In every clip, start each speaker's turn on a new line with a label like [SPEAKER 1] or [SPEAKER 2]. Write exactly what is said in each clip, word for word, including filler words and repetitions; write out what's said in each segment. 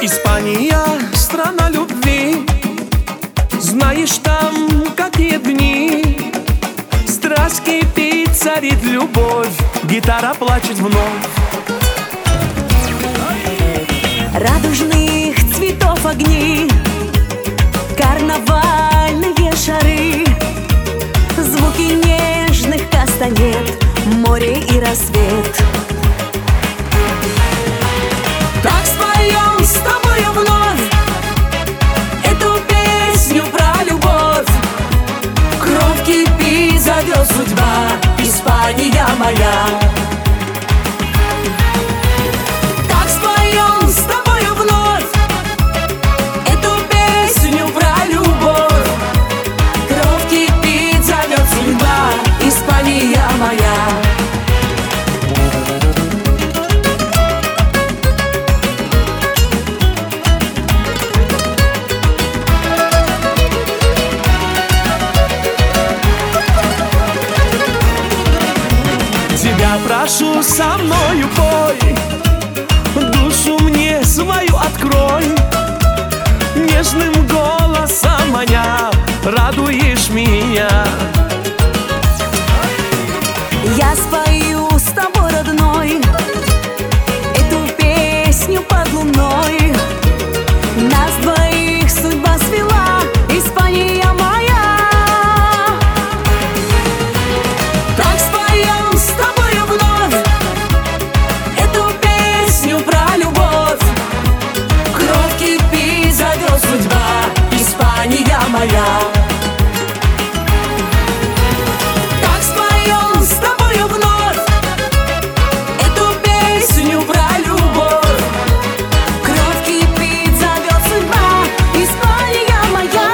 [SPEAKER 1] Испания, страна любви. Знаешь, там какие дни. Страсть кипит, царит любовь, гитара плачет вновь.
[SPEAKER 2] Радужных цветов огни, карнавальные шары, звуки нежных кастанет, море и рассвет. Так споем с тобою вновь эту песню про любовь. Кровь кипит, зовет судьба, Испания моя. Так споем с тобою вновь эту песню про любовь. Кровь кипит, зовет судьба, Испания моя.
[SPEAKER 1] Тебя прошу, со мною пой, душу мне свою открой. Нежным голосом маня, радуешь меня.
[SPEAKER 2] Я спою с тобой, родной, эту песню под луной. Нас двоих судьба свела, Испания моя. Так споем с тобою вновь эту песню про любовь. Кровь кипит, зовет судьба, Испания моя. Так споем с тобою вновь эту песню про любовь. Кровь кипит, зовет судьба, Испания моя.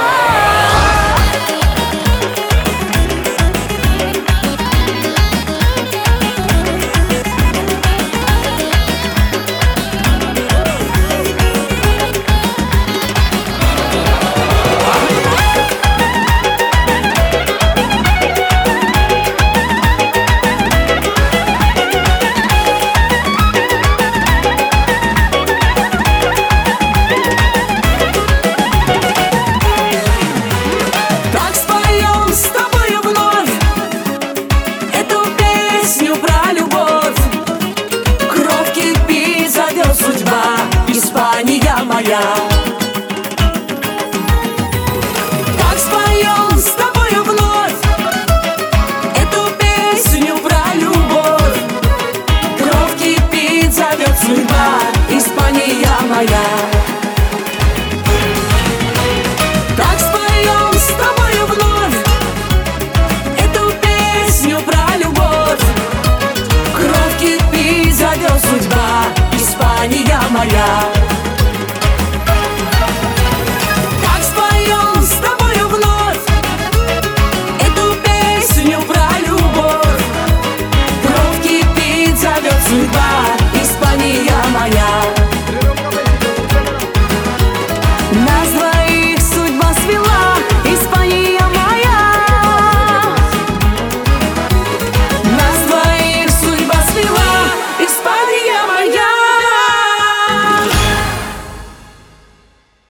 [SPEAKER 2] Так споем с тобою вновь эту песню про любовь. Кровь кипит, зовет судьба, Испания моя. Так споем с тобою вновь эту песню про любовь. Кровь кипит, зовет судьба, Испания моя. Так споем с тобою вновь эту песню про любовь. Кровь кипит, зовет судьба, Испания моя.